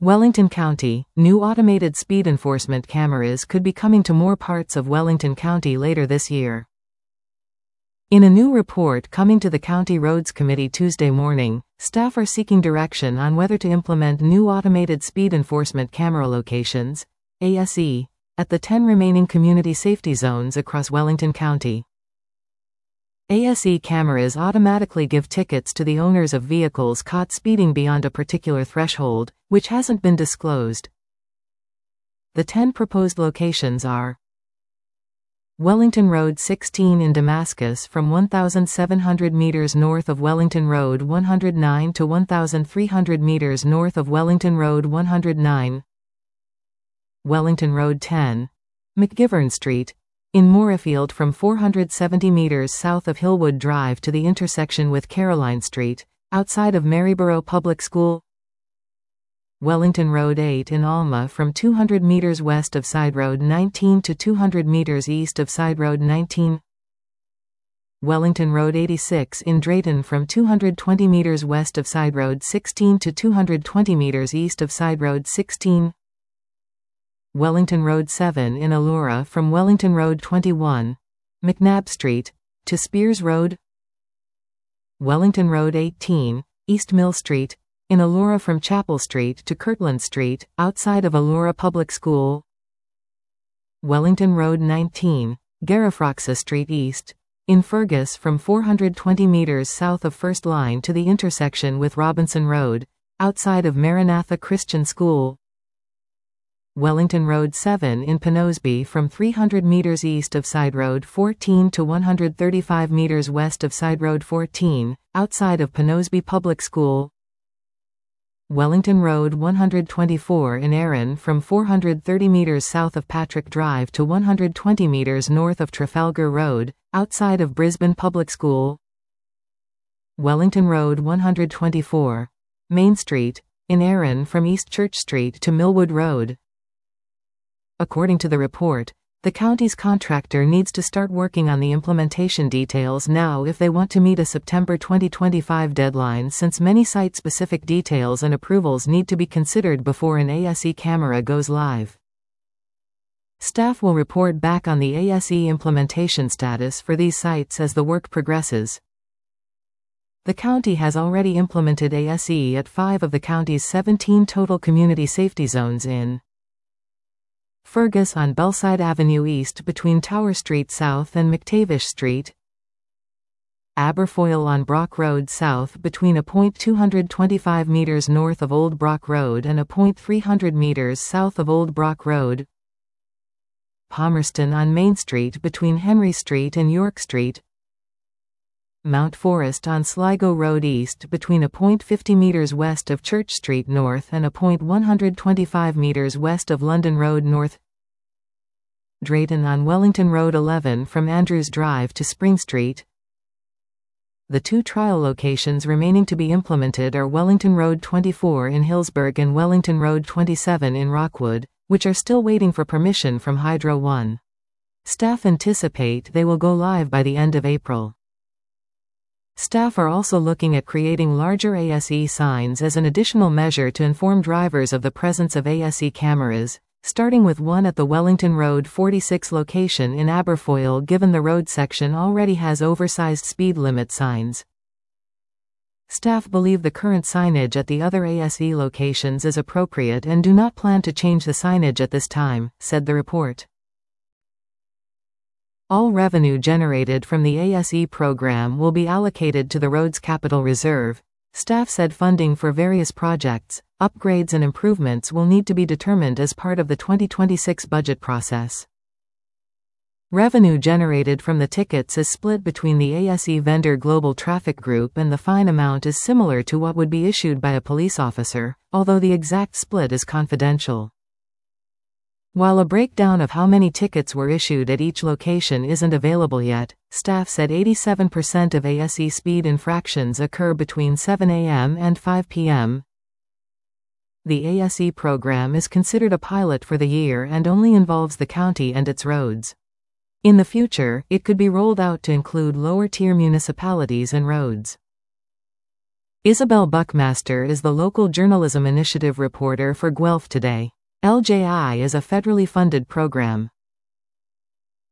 Wellington County, new automated speed enforcement cameras could be coming to more parts of Wellington County later this year. In a new report coming to the County Roads Committee Tuesday morning, staff are seeking direction on whether to implement new automated speed enforcement camera locations, ASE, at the 10 remaining community safety zones across Wellington County. ASE cameras automatically give tickets to the owners of vehicles caught speeding beyond a particular threshold, which hasn't been disclosed. The 10 proposed locations are Wellington Road 16 in Damascus from 1,700 meters north of Wellington Road 109 to 1,300 meters north of Wellington Road 109. Wellington Road 10, McGivern Street, in Moorefield from 470 meters south of Hillwood Drive to the intersection with Caroline Street, outside of Maryborough Public School. Wellington Road 8 in Alma from 200 meters west of Side Road 19 to 200 meters east of Side Road 19. Wellington Road 86 in Drayton from 220 meters west of Side Road 16 to 220 meters east of Side Road 16. Wellington Road 7 in Allura from Wellington Road 21, McNabb Street, to Spears Road. Wellington Road 18, East Mill Street, in Allura from Chapel Street to Kirtland Street, outside of Allura Public School. Wellington Road 19, Garifroxa Street East, in Fergus from 420 meters south of First Line to the intersection with Robinson Road, outside of Maranatha Christian School. Wellington Road 7 in Penosby from 300 meters east of Side Road 14 to 135 meters west of Side Road 14, outside of Penosby Public School. Wellington Road 124 in Erin from 430 meters south of Patrick Drive to 120 meters north of Trafalgar Road, outside of Brisbane Public School. Wellington Road 124, Main Street, in Erin from East Church Street to Millwood Road. According to the report, the county's contractor needs to start working on the implementation details now if they want to meet a September 2025 deadline, since many site-specific details and approvals need to be considered before an ASE camera goes live. Staff will report back on the ASE implementation status for these sites as the work progresses. The county has already implemented ASE at 5 of the county's 17 total community safety zones in Fergus on Bellside Avenue East between Tower Street South and McTavish Street, Aberfoyle on Brock Road South between a point 225 meters north of Old Brock Road and a point 300 meters south of Old Brock Road, Palmerston on Main Street between Henry Street and York Street, Mount Forest on Sligo Road East between a point 50 meters west of Church Street North and a point 125 meters west of London Road North, Drayton on Wellington Road 11 from Andrews Drive to Spring Street. The 2 trial locations remaining to be implemented are Wellington Road 24 in Hillsburg and Wellington Road 27 in Rockwood, which are still waiting for permission from Hydro One. Staff anticipate they will go live by the end of April. Staff are also looking at creating larger ASE signs as an additional measure to inform drivers of the presence of ASE cameras, starting with one at the Wellington Road 46 location in Aberfoyle, given the road section already has oversized speed limit signs. Staff believe the current signage at the other ASE locations is appropriate and do not plan to change the signage at this time, said the report. All revenue generated from the ASE program will be allocated to the Roads Capital Reserve. Staff said funding for various projects, upgrades and improvements will need to be determined as part of the 2026 budget process. Revenue generated from the tickets is split between the ASE vendor Global Traffic Group, and the fine amount is similar to what would be issued by a police officer, although the exact split is confidential. While a breakdown of how many tickets were issued at each location isn't available yet, staff said 87% of ASE speed infractions occur between 7 a.m. and 5 p.m. The ASE program is considered a pilot for the year and only involves the county and its roads. In the future, it could be rolled out to include lower-tier municipalities and roads. Isabel Buckmaster is the local journalism initiative reporter for Guelph Today. LJI is a federally funded program.